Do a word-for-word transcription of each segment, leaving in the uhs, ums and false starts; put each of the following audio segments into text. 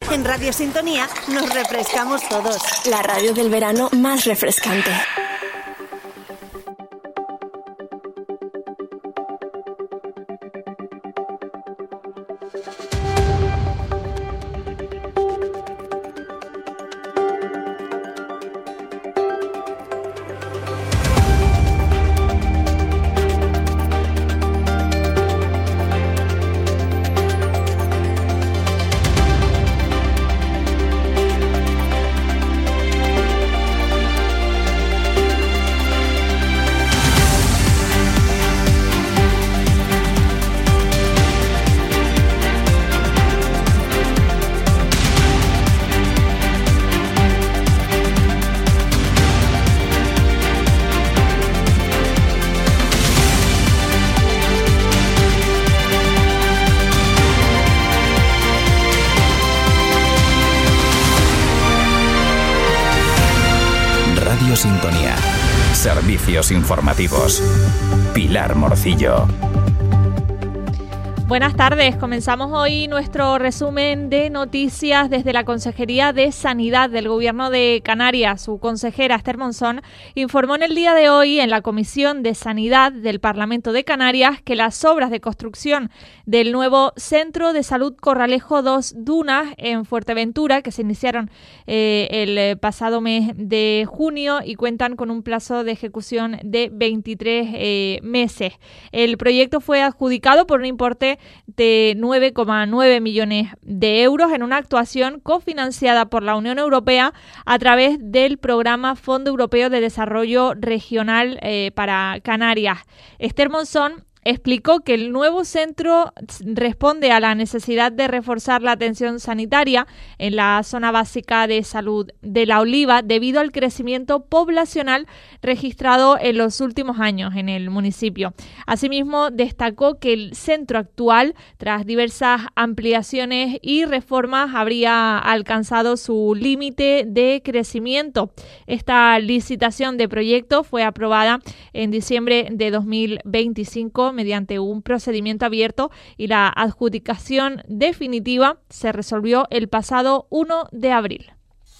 En Radio Sintonía nos refrescamos todos. La radio del verano más refrescante. Sintonía. Servicios informativos. Pilar Morcillo. Buenas tardes, comenzamos hoy nuestro resumen de noticias desde la Consejería de Sanidad del Gobierno de Canarias. Su consejera Esther Monzón informó en el día de hoy en la Comisión de Sanidad del Parlamento de Canarias que las obras de construcción del nuevo Centro de Salud Corralejo dos Dunas en Fuerteventura, que se iniciaron eh, el pasado mes de junio y cuentan con un plazo de ejecución de veintitrés eh, meses. El proyecto fue adjudicado por un importe de nueve coma nueve millones de euros en una actuación cofinanciada por la Unión Europea a través del programa Fondo Europeo de Desarrollo Regional eh, para Canarias. Esther Monzón explicó que el nuevo centro responde a la necesidad de reforzar la atención sanitaria en la zona básica de salud de La Oliva debido al crecimiento poblacional registrado en los últimos años en el municipio. Asimismo, destacó que el centro actual, tras diversas ampliaciones y reformas, habría alcanzado su límite de crecimiento. Esta licitación de proyecto fue aprobada en diciembre de dos mil veinticinco mediante un procedimiento abierto y la adjudicación definitiva se resolvió el pasado primero de abril.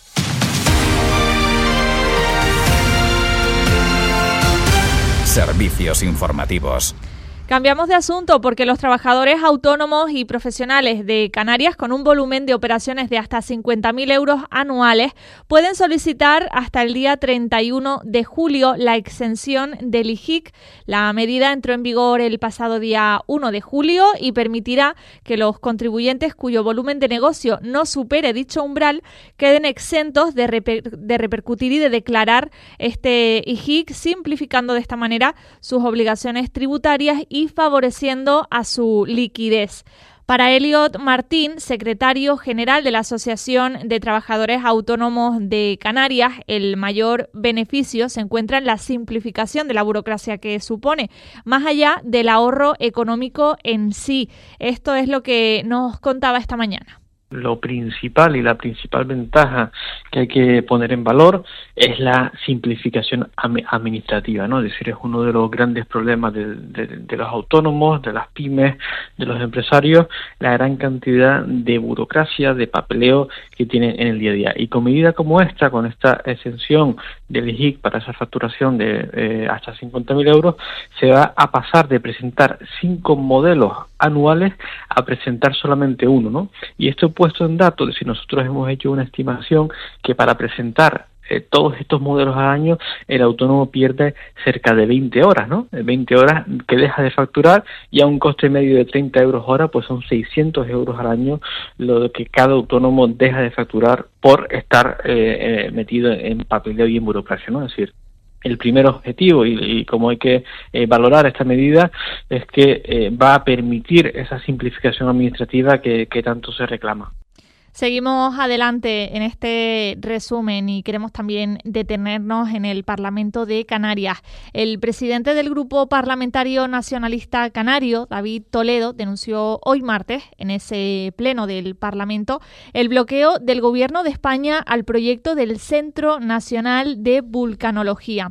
Servicios informativos. Cambiamos de asunto porque los trabajadores autónomos y profesionales de Canarias con un volumen de operaciones de hasta cincuenta mil euros anuales pueden solicitar hasta el día treinta y uno de julio la exención del I J I C. La medida entró en vigor el pasado día primero de julio y permitirá que los contribuyentes cuyo volumen de negocio no supere dicho umbral queden exentos de, reper- de repercutir y de declarar este I J I C, simplificando de esta manera sus obligaciones tributarias y y favoreciendo a su liquidez. Para Elliot Martín, secretario general de la Asociación de Trabajadores Autónomos de Canarias, el mayor beneficio se encuentra en la simplificación de la burocracia que supone, más allá del ahorro económico en sí. Esto es lo que nos contaba esta mañana. Lo principal y la principal ventaja que hay que poner en valor es la simplificación administrativa, ¿no? Es decir, es uno de los grandes problemas de, de, de los autónomos, de las pymes, de los empresarios, la gran cantidad de burocracia, de papeleo que tienen en el día a día. Y con medida como esta, con esta exención del I J I C para esa facturación de eh, hasta cincuenta mil euros, se va a pasar de presentar cinco modelos anuales a presentar solamente uno, ¿no? Y esto puesto en datos, es decir, nosotros hemos hecho una estimación que para presentar eh, todos estos modelos al año, el autónomo pierde cerca de veinte horas, ¿no? veinte horas que deja de facturar y a un coste medio de treinta euros hora, pues son seiscientos euros al año lo que cada autónomo deja de facturar por estar eh, eh, metido en papeleo y en burocracia, ¿no? Es decir, el primer objetivo y, y como hay que eh, valorar esta medida es que eh, va a permitir esa simplificación administrativa que, que tanto se reclama. Seguimos adelante en este resumen y queremos también detenernos en el Parlamento de Canarias. El presidente del Grupo Parlamentario Nacionalista Canario, David Toledo, denunció hoy martes en ese pleno del Parlamento el bloqueo del Gobierno de España al proyecto del Centro Nacional de Vulcanología.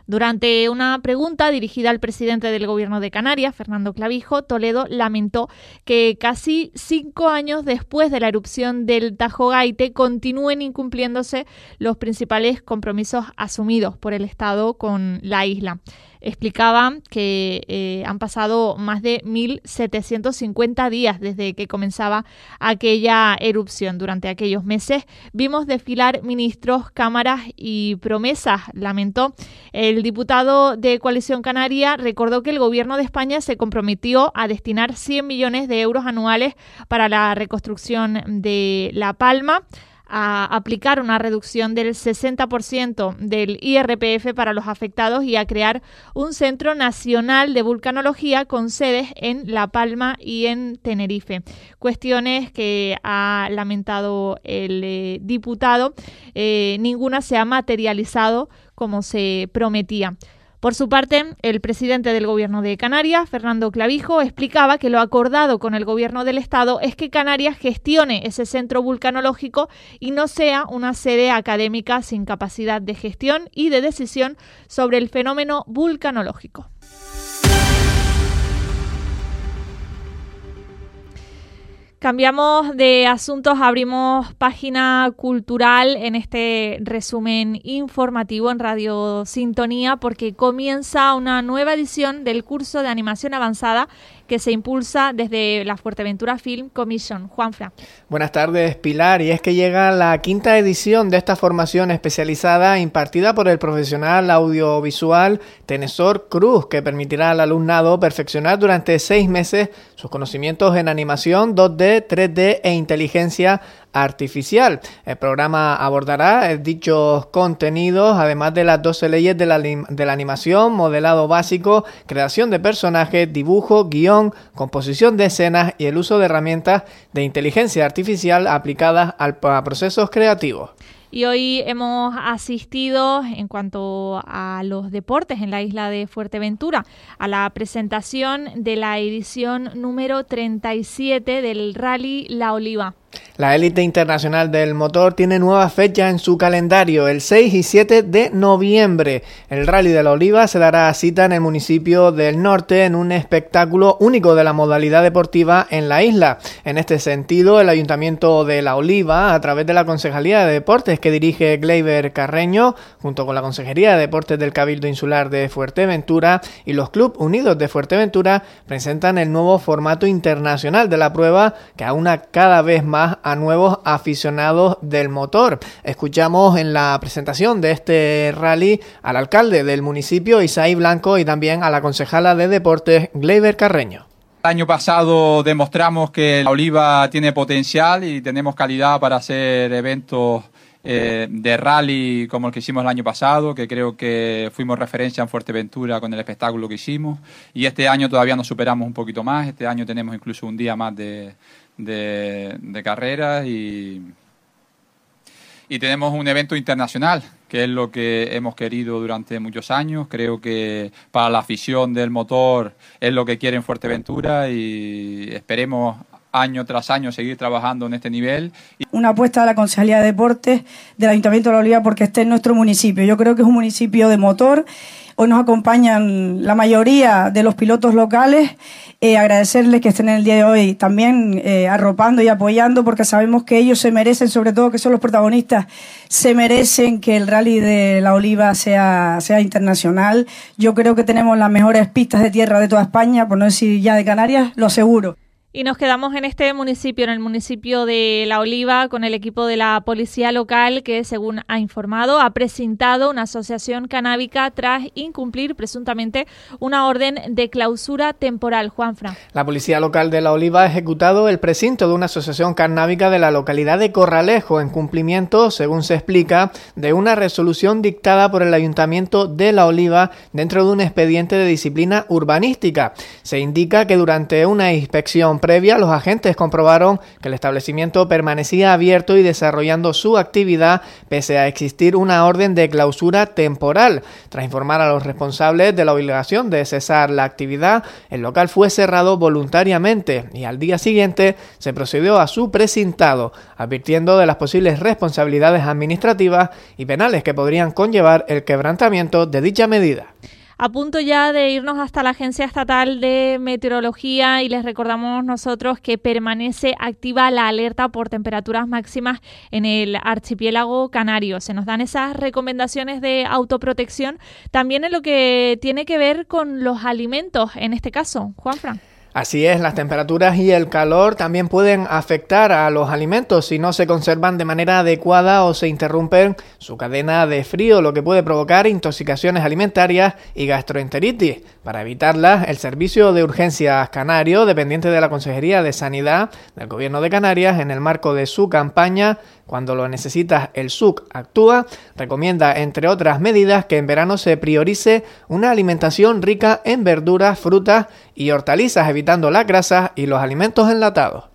Durante una pregunta dirigida al presidente del Gobierno de Canarias, Fernando Clavijo, Toledo lamentó que casi cinco años después de la erupción del Tajo Gaite continúen incumpliéndose los principales compromisos asumidos por el Estado con la isla. Explicaba que eh, han pasado más de mil setecientos cincuenta días desde que comenzaba aquella erupción. Durante aquellos meses vimos desfilar ministros, cámaras y promesas, lamentó. El diputado de Coalición Canaria recordó que el Gobierno de España se comprometió a destinar cien millones de euros anuales para la reconstrucción de La Palma, a aplicar una reducción del sesenta por ciento del I R P F para los afectados y a crear un Centro Nacional de Vulcanología con sedes en La Palma y en Tenerife. Cuestiones que ha lamentado el eh, diputado, eh, ninguna se ha materializado como se prometía. Por su parte, el presidente del Gobierno de Canarias, Fernando Clavijo, explicaba que lo acordado con el Gobierno del Estado es que Canarias gestione ese centro vulcanológico y no sea una sede académica sin capacidad de gestión y de decisión sobre el fenómeno vulcanológico. Cambiamos de asuntos, abrimos página cultural en este resumen informativo en Radio Sintonía porque comienza una nueva edición del curso de animación avanzada que se impulsa desde la Fuerteventura Film Commission. Juanfra. Buenas tardes, Pilar. Y es que llega la quinta edición de esta formación especializada impartida por el profesional audiovisual Tenesor Cruz, que permitirá al alumnado perfeccionar durante seis meses sus conocimientos en animación dos D, tres D e inteligencia artificial. El programa abordará dichos contenidos, además de las doce leyes de la, de la animación, modelado básico, creación de personajes, dibujo, guión, composición de escenas y el uso de herramientas de inteligencia artificial aplicadas al, a procesos creativos. Y hoy hemos asistido, en cuanto a los deportes en la isla de Fuerteventura, a la presentación de la edición número treinta y siete del Rally La Oliva. La élite internacional del motor tiene nueva fecha en su calendario, el seis y siete de noviembre. El Rally de la Oliva se dará cita en el municipio del Norte en un espectáculo único de la modalidad deportiva en la isla. En este sentido, el Ayuntamiento de La Oliva, a través de la Concejalía de Deportes que dirige Gleyber Carreño, junto con la Consejería de Deportes del Cabildo Insular de Fuerteventura y los Club Unidos de Fuerteventura, presentan el nuevo formato internacional de la prueba que aúna cada vez más a nuevos aficionados del motor. Escuchamos en la presentación de este rally al alcalde del municipio, Isaí Blanco, y también a la concejala de Deportes, Gleyber Carreño. El año pasado demostramos que La Oliva tiene potencial y tenemos calidad para hacer eventos eh, de rally como el que hicimos el año pasado, que creo que fuimos referencia en Fuerteventura con el espectáculo que hicimos, y este año todavía nos superamos un poquito más. Este año tenemos incluso un día más de De, de carreras y, y tenemos un evento internacional, que es lo que hemos querido durante muchos años. Creo que para la afición del motor es lo que quiere en Fuerteventura y esperemos año tras año seguir trabajando en este nivel. Una apuesta de la Concejalía de Deportes del Ayuntamiento de La Oliva porque esté en nuestro municipio. Yo creo que es un municipio de motor. Hoy nos acompañan la mayoría de los pilotos locales. Eh, agradecerles que estén en el día de hoy también eh, arropando y apoyando, porque sabemos que ellos se merecen, sobre todo que son los protagonistas, se merecen que el Rally de La Oliva sea, sea internacional. Yo creo que tenemos las mejores pistas de tierra de toda España, por no decir ya de Canarias, lo aseguro. Y nos quedamos en este municipio, en el municipio de La Oliva, con el equipo de la policía local que, según ha informado, ha presentado una asociación canábica tras incumplir presuntamente una orden de clausura temporal. Juanfra. La policía local de La Oliva ha ejecutado el precinto de una asociación canábica de la localidad de Corralejo en cumplimiento, según se explica, de una resolución dictada por el Ayuntamiento de La Oliva dentro de un expediente de disciplina urbanística. Se indica que durante una inspección previa, los agentes comprobaron que el establecimiento permanecía abierto y desarrollando su actividad pese a existir una orden de clausura temporal. Tras informar a los responsables de la obligación de cesar la actividad, el local fue cerrado voluntariamente y al día siguiente se procedió a su precintado, advirtiendo de las posibles responsabilidades administrativas y penales que podrían conllevar el quebrantamiento de dicha medida. A punto ya de irnos hasta la Agencia Estatal de Meteorología y les recordamos nosotros que permanece activa la alerta por temperaturas máximas en el archipiélago canario. Se nos dan esas recomendaciones de autoprotección también en lo que tiene que ver con los alimentos, en este caso, Juanfran. Así es, las temperaturas y el calor también pueden afectar a los alimentos si no se conservan de manera adecuada o se interrumpen su cadena de frío, lo que puede provocar intoxicaciones alimentarias y gastroenteritis. Para evitarlas, el Servicio de Urgencias Canario, dependiente de la Consejería de Sanidad del Gobierno de Canarias, en el marco de su campaña Cuando lo necesitas, el S U C actúa, recomienda, entre otras medidas, que en verano se priorice una alimentación rica en verduras, frutas y hortalizas, evitando las grasas y los alimentos enlatados.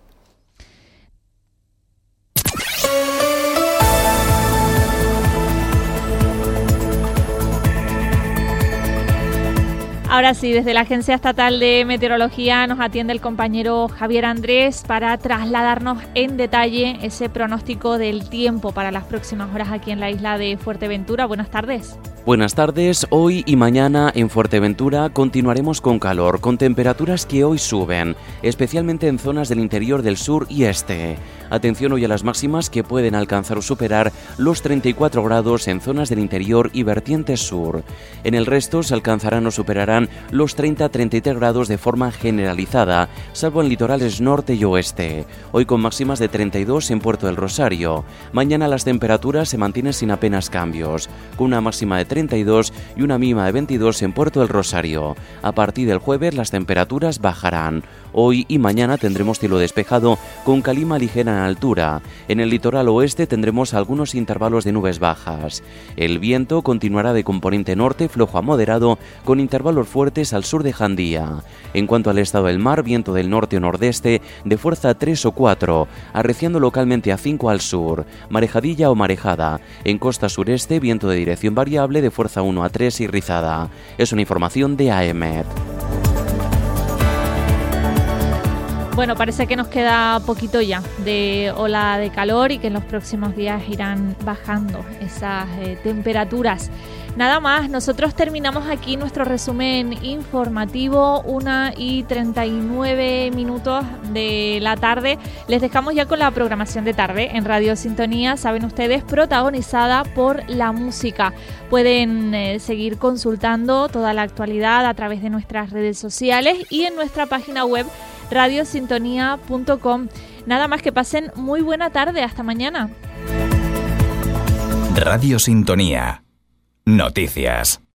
Ahora sí, desde la Agencia Estatal de Meteorología nos atiende el compañero Javier Andrés para trasladarnos en detalle ese pronóstico del tiempo para las próximas horas aquí en la isla de Fuerteventura. Buenas tardes. Buenas tardes. Hoy y mañana en Fuerteventura continuaremos con calor, con temperaturas que hoy suben, especialmente en zonas del interior del sur y este. Atención hoy a las máximas que pueden alcanzar o superar los treinta y cuatro grados en zonas del interior y vertiente sur. En el resto se alcanzarán o superarán los treinta a treinta y tres grados de forma generalizada, salvo en litorales norte y oeste. Hoy con máximas de treinta y dos en Puerto del Rosario. Mañana las temperaturas se mantienen sin apenas cambios, con una máxima de treinta y dos y una mínima de veintidós en Puerto del Rosario. A partir del jueves las temperaturas bajarán. Hoy y mañana tendremos cielo despejado con calima ligera en altura. En el litoral oeste tendremos algunos intervalos de nubes bajas. El viento continuará de componente norte flojo a moderado con intervalos fuertes al sur de Jandía. En cuanto al estado del mar, viento del norte o nordeste de fuerza tres o cuatro, arreciando localmente a cinco al sur, marejadilla o marejada. En costa sureste, viento de dirección variable de fuerza uno a tres y rizada. Es una información de A E M E T. Bueno, parece que nos queda poquito ya de ola de calor y que en los próximos días irán bajando esas eh, temperaturas. Nada más, nosotros terminamos aquí nuestro resumen informativo, una y treinta y nueve minutos de la tarde. Les dejamos ya con la programación de tarde en Radio Sintonía, saben ustedes, protagonizada por la música. Pueden eh, seguir consultando toda la actualidad a través de nuestras redes sociales y en nuestra página web radio sintonía punto com. Nada más, que pasen muy buena tarde. Hasta mañana. Radio Sintonía. Noticias.